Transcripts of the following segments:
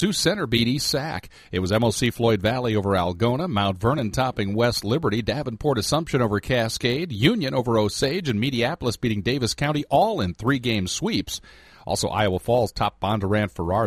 Sioux Center beat East Sac. It was MOC Floyd Valley over Algona, Mount Vernon topping West Liberty, Davenport Assumption over Cascade, Union over Osage, and Mediapolis beating Davis County, all in 3-game sweeps. Also, Iowa Falls topped Bondurant Farrar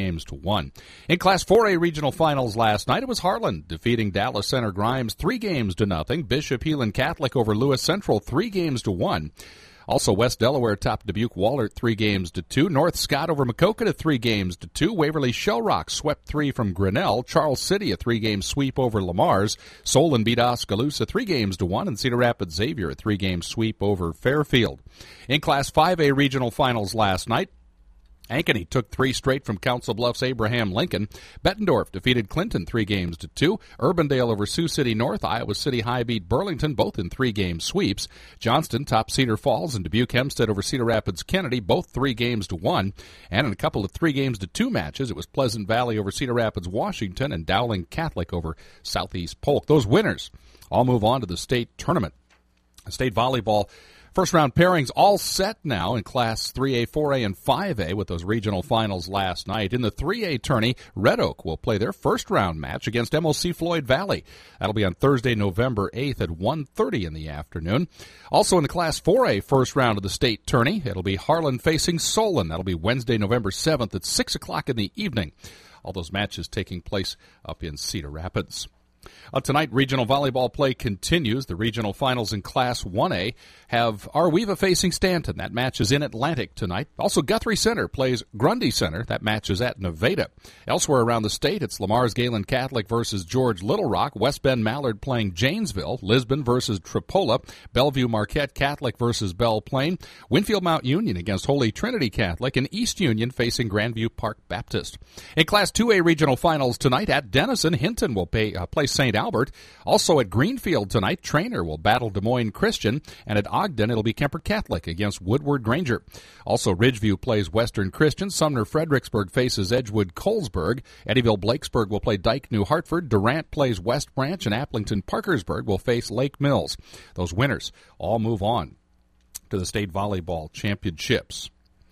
3-1. In Class 4A regional finals last night, it was Harlan defeating Dallas Center Grimes 3-0. Bishop Heelan Catholic over Lewis Central 3-1. Also, West Delaware topped Dubuque Wahlert 3-2. North Scott over Maquoketa 3-2. Waverly Shell Rock swept 3 from Grinnell. Charles City a 3-game sweep over Lamar's. Solon beat Oskaloosa 3-1. And Cedar Rapids Xavier a 3-game sweep over Fairfield. In Class 5A regional finals last night, Ankeny took 3 straight from Council Bluffs Abraham Lincoln. Bettendorf defeated Clinton 3-2. Urbandale over Sioux City North. Iowa City High beat Burlington, both in 3-game sweeps. Johnston topped Cedar Falls, and Dubuque Hempstead over Cedar Rapids Kennedy, both 3-1. And in a couple of 3-2 matches, it was Pleasant Valley over Cedar Rapids Washington and Dowling Catholic over Southeast Polk. Those winners all move on to the state tournament. State volleyball first-round pairings all set now in Class 3A, 4A, and 5A with those regional finals last night. In the 3A tourney, Red Oak will play their first-round match against MOC Floyd Valley. That'll be on Thursday, November 8th at 1:30 in the afternoon. Also in the Class 4A first round of the state tourney, it'll be Harlan facing Solon. That'll be Wednesday, November 7th at 6 o'clock in the evening. All those matches taking place up in Cedar Rapids. Tonight, regional volleyball play continues. The regional finals in Class 1A have Arweva facing Stanton. That match is in Atlantic tonight. Also, Guthrie Center plays Grundy Center. That match is at Nevada. Elsewhere around the state, it's Lamar's Galen Catholic versus George Little Rock. West Bend Mallard playing Janesville. Lisbon versus Tripola. Bellevue Marquette Catholic versus Belle Plaine. Winfield Mount Union against Holy Trinity Catholic. And East Union facing Grandview Park Baptist. In Class 2A regional finals tonight at Denison, Hinton will play St. Albert. Also at Greenfield tonight, Trainer will battle Des Moines Christian, and at Ogden it'll be Kemper Catholic against Woodward Granger. Also, Ridgeview plays Western Christian. Sumner Fredericksburg faces Edgewood Colesburg. Eddyville Blakesburg will play Dike New Hartford. Durant plays West Branch, and Applington Parkersburg will face Lake Mills. Those winners all move on to the state volleyball championships.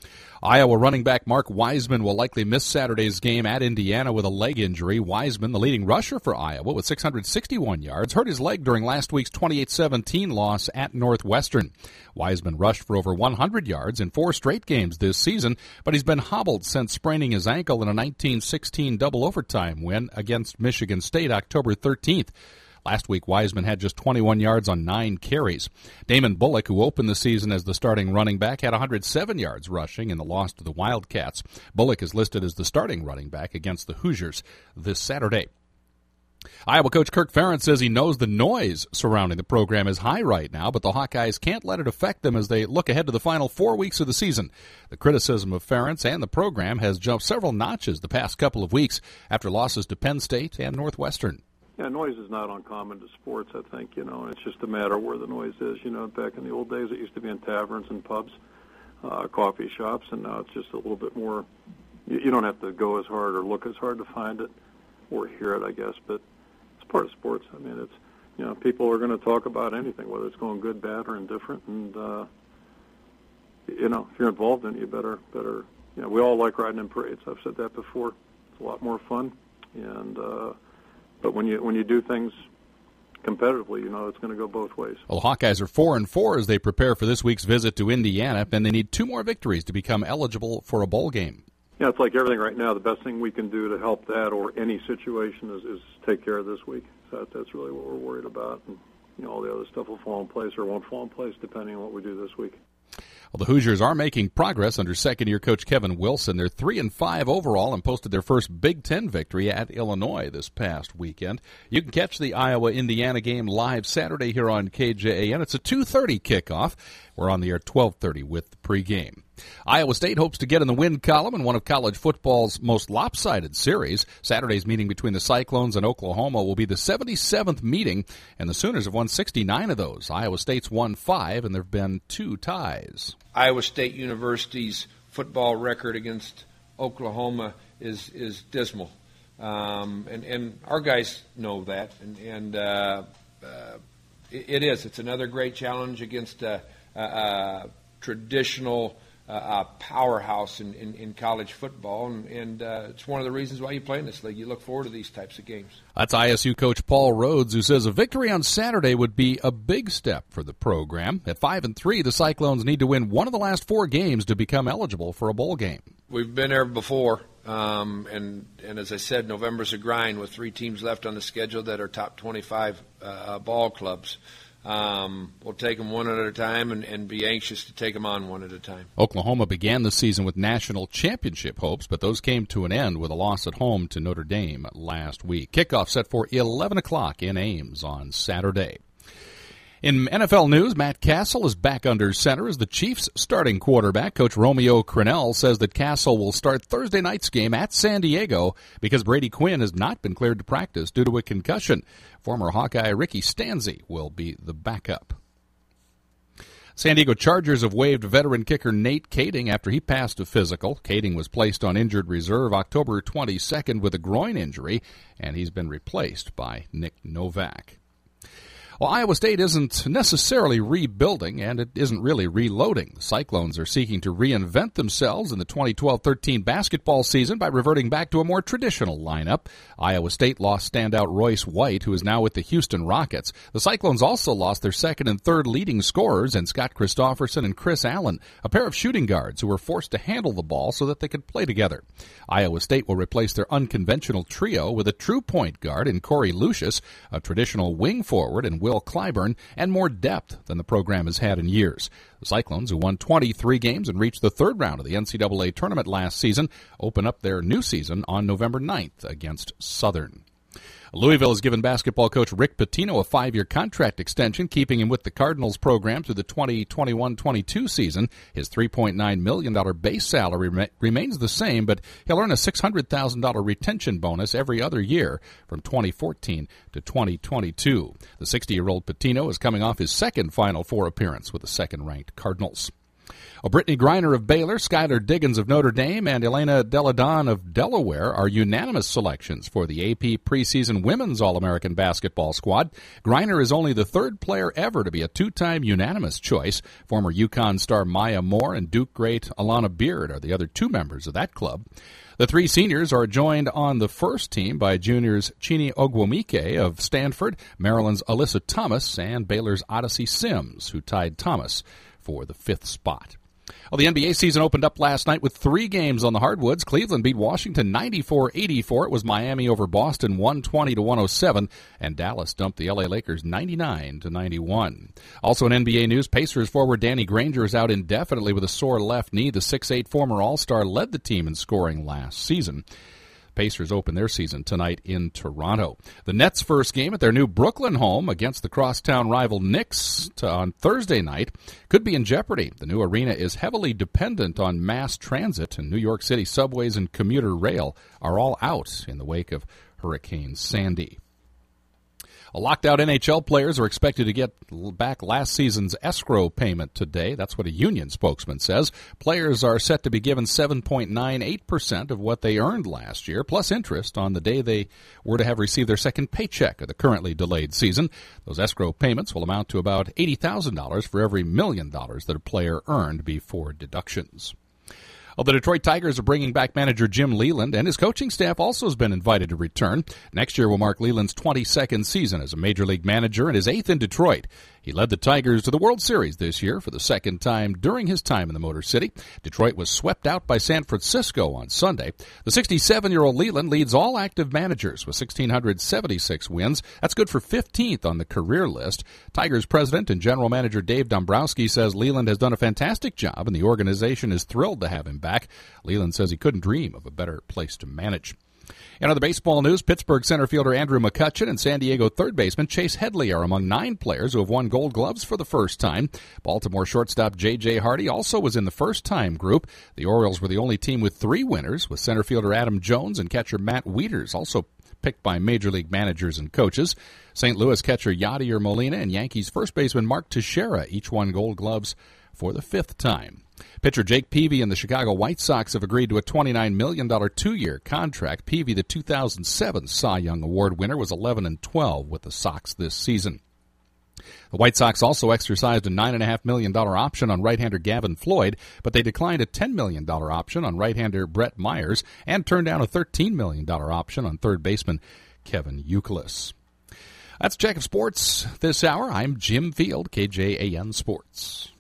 Iowa running back Mark Wiseman will likely miss Saturday's game at Indiana with a leg injury. Wiseman, the leading rusher for Iowa with 661 yards, hurt his leg during last week's 28-17 loss at Northwestern. Wiseman rushed for over 100 yards in 4 straight games this season, but he's been hobbled since spraining his ankle in a 19-16 double overtime win against Michigan State October 13th. Last week, Wiseman had just 21 yards on 9 carries. Damon Bullock, who opened the season as the starting running back, had 107 yards rushing in the loss to the Wildcats. Bullock is listed as the starting running back against the Hoosiers this Saturday. Iowa coach Kirk Ferentz says he knows the noise surrounding the program is high right now, but the Hawkeyes can't let it affect them as they look ahead to the final 4 weeks of the season. The criticism of Ferentz and the program has jumped several notches the past couple of weeks after losses to Penn State and Northwestern. Yeah, noise is not uncommon to sports, I think, and it's just a matter where the noise is. Back in the old days, it used to be in taverns and pubs, coffee shops, and now it's just a little bit more, you don't have to go as hard or look as hard to find it or hear it, I guess, but it's part of sports. I mean, it's, people are going to talk about anything, whether it's going good, bad, or indifferent, and, if you're involved in it, you better, we all like riding in parades. I've said that before. It's a lot more fun, and, but when you do things competitively, it's going to go both ways. Well, Hawkeyes are 4-4 as they prepare for this week's visit to Indiana, and they need 2 more victories to become eligible for a bowl game. Yeah, it's like everything right now. The best thing we can do to help that or any situation is take care of this week. So that's really what we're worried about. And all the other stuff will fall in place or won't fall in place depending on what we do this week. Well, the Hoosiers are making progress under second-year coach Kevin Wilson. They're 3-5 overall and posted their first Big Ten victory at Illinois this past weekend. You can catch the Iowa-Indiana game live Saturday here on KJAN. It's a 2:30 kickoff. We're on the air at 12:30 with the pregame. Iowa State hopes to get in the win column in one of college football's most lopsided series. Saturday's meeting between the Cyclones and Oklahoma will be the 77th meeting, and the Sooners have won 69 of those. Iowa State's won 5, and there have been 2 ties. Iowa State University's football record against Oklahoma is dismal, and our guys know that, and it is. It's another great challenge against a traditional a powerhouse in college football, and it's one of the reasons why you play in this league. You look forward to these types of games. That's ISU coach Paul Rhodes, who says a victory on Saturday would be a big step for the program. At 5-3, the Cyclones need to win one of the last 4 games to become eligible for a bowl game. We've been there before, and as I said, November's a grind with 3 teams left on the schedule that are top 25 ball clubs. We'll take them one at a time and be anxious to take them on one at a time. Oklahoma began the season with national championship hopes, but those came to an end with a loss at home to Notre Dame last week. Kickoff set for 11 o'clock in Ames on Saturday. In NFL news, Matt Castle is back under center as the Chiefs' starting quarterback. Coach Romeo Crennel says that Castle will start Thursday night's game at San Diego because Brady Quinn has not been cleared to practice due to a concussion. Former Hawkeye Ricky Stanzi will be the backup. San Diego Chargers have waived veteran kicker Nate Kading after he passed a physical. Kading was placed on injured reserve October 22nd with a groin injury, and he's been replaced by Nick Novak. Well, Iowa State isn't necessarily rebuilding, and it isn't really reloading. The Cyclones are seeking to reinvent themselves in the 2012-13 basketball season by reverting back to a more traditional lineup. Iowa State lost standout Royce White, who is now with the Houston Rockets. The Cyclones also lost their second and third leading scorers in Scott Christopherson and Chris Allen, a pair of shooting guards who were forced to handle the ball so that they could play together. Iowa State will replace their unconventional trio with a true point guard in Corey Lucius, a traditional wing forward in Will Clyburn, and more depth than the program has had in years. The Cyclones, who won 23 games and reached the third round of the NCAA tournament last season, open up their new season on November 9th against Southern. Louisville has given basketball coach Rick Pitino a 5-year contract extension, keeping him with the Cardinals program through the 2021-22 season. His $3.9 million base salary remains the same, but he'll earn a $600,000 retention bonus every other year from 2014 to 2022. The 60-year-old Pitino is coming off his second Final Four appearance with the second-ranked Cardinals. Brittany Griner of Baylor, Skylar Diggins of Notre Dame, and Elena Deladon of Delaware are unanimous selections for the AP preseason Women's All-American Basketball Squad. Griner is only the third player ever to be a 2-time unanimous choice. Former UConn star Maya Moore and Duke great Alana Beard are the other 2 members of that club. The 3 seniors are joined on the first team by juniors Chini Ogwumike of Stanford, Maryland's Alyssa Thomas, and Baylor's Odyssey Sims, who tied Thomas for the 5th spot. Well, the NBA season opened up last night with 3 games on the hardwoods. Cleveland beat Washington 94-84. It was Miami over Boston 120-107, and Dallas dumped the LA Lakers 99-91. Also in NBA news, Pacers forward Danny Granger is out indefinitely with a sore left knee. The 6'8 former All-Star led the team in scoring last season. Pacers open their season tonight in Toronto. The Nets' first game at their new Brooklyn home against the crosstown rival Knicks on Thursday night could be in jeopardy. The new arena is heavily dependent on mass transit, and New York City subways and commuter rail are all out in the wake of Hurricane Sandy. Locked out NHL players are expected to get back last season's escrow payment today. That's what a union spokesman says. Players are set to be given 7.98% of what they earned last year, plus interest on the day they were to have received their second paycheck of the currently delayed season. Those escrow payments will amount to about $80,000 for every $1 million that a player earned before deductions. Well, the Detroit Tigers are bringing back manager Jim Leland, and his coaching staff also has been invited to return. Next year will mark Leland's 22nd season as a Major League manager and his 8th in Detroit. He led the Tigers to the World Series this year for the second time during his time in the Motor City. Detroit was swept out by San Francisco on Sunday. The 67-year-old Leland leads all active managers with 1,676 wins. That's good for 15th on the career list. Tigers president and general manager Dave Dombrowski says Leland has done a fantastic job, and the organization is thrilled to have him back. Leland says he couldn't dream of a better place to manage. In other baseball news, Pittsburgh center fielder Andrew McCutchen and San Diego third baseman Chase Headley are among 9 players who have won Gold Gloves for the first time. Baltimore shortstop J.J. Hardy also was in the first-time group. The Orioles were the only team with 3 winners, with center fielder Adam Jones and catcher Matt Wieters also picked by Major League managers and coaches. St. Louis catcher Yadier Molina and Yankees first baseman Mark Teixeira each won Gold Gloves for the 5th time. Pitcher Jake Peavy and the Chicago White Sox have agreed to a $29 million 2-year contract. Peavy, the 2007 Cy Young Award winner, was 11-12 with the Sox this season. The White Sox also exercised a $9.5 million option on right-hander Gavin Floyd, but they declined a $10 million option on right-hander Brett Myers and turned down a $13 million option on third baseman Kevin Youkilis. That's Check of Sports this hour. I'm Jim Field, KJAN Sports.